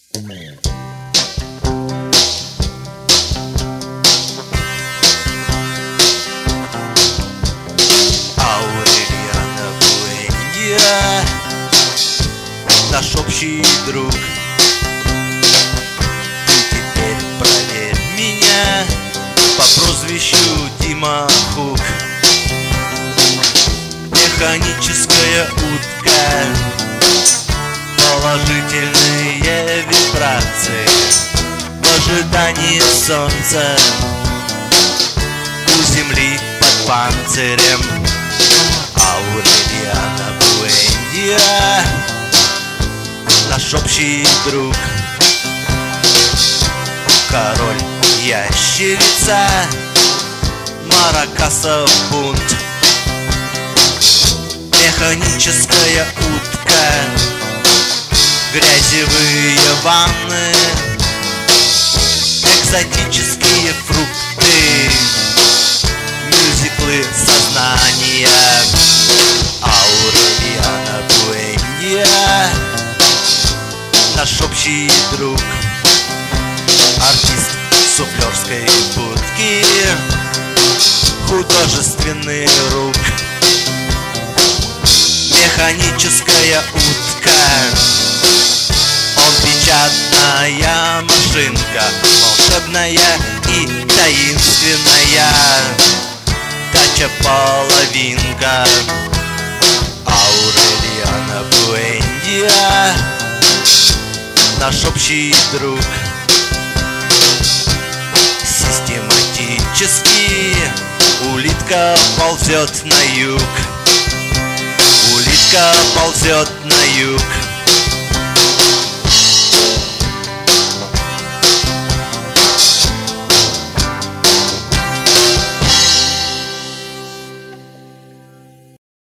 Аурельяно Буэндиа, наш общий друг. Ты теперь проверь меня по прозвищу Дима Хук. Механическая утка, положительные вибрации в ожидании солнца у земли под панцирем. Аурельяно Буэндиа, наш общий друг. Король ящерица, маракасов бунт. Механическая утка, грязевые ванны, экзотические фрукты, мюзиклы сознания. Аурельяно Буэндиа, наш общий друг. Артист суфлерской будки, художественный рук. Механическая утка, он печатная машинка, волшебная и таинственная, дача половинка. Аурельяно Буэндиа, наш общий друг. Систематически улитка ползет на юг. Улитка ползет на юг.